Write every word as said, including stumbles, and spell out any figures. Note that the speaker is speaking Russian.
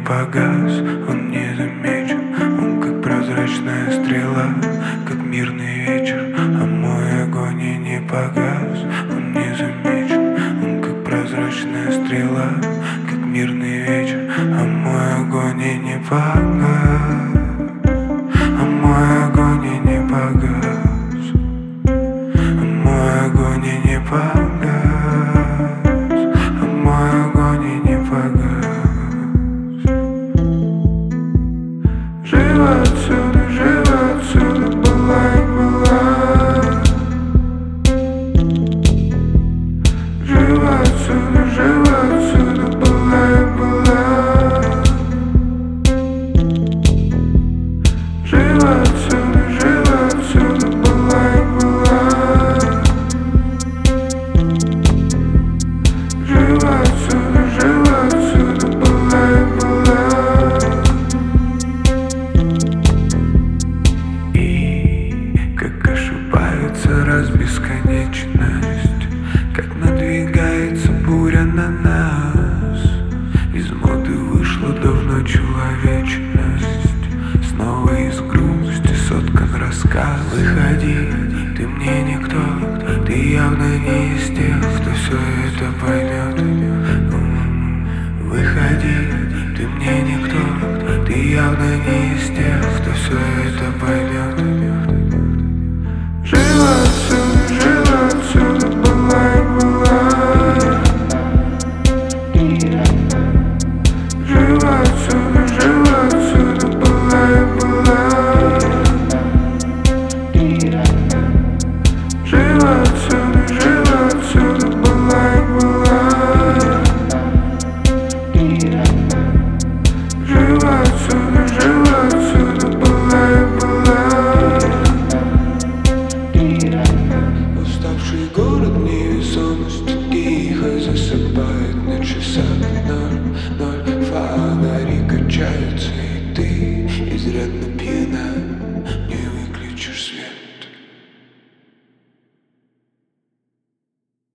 погас, он не замечен. Он как прозрачная стрела, как мирный вечер. А мой огонь и не погас, он не замечен. Он как прозрачная стрела, как мирный вечер. А мой огонь и не погас, а мой огонь и не погас, а мой огонь и не погас, а мой огонь и не погас. Живо отсюда, живо отсюда, была и была. Живо отсюда, живо отсюда, была и была. Живо отсюда, живо отсюда, была и была. Живо отсюда, живо отсюда, была и была. Раз бесконечность, как надвигается буря на нас. Из моды вышла давно человечность, снова из грусти соткан рассказ. Выходи, ты мне никто, ты явно не из тех, кто все это поймет. Выходи, ты мне никто, ты явно не из тех, кто все это поймет.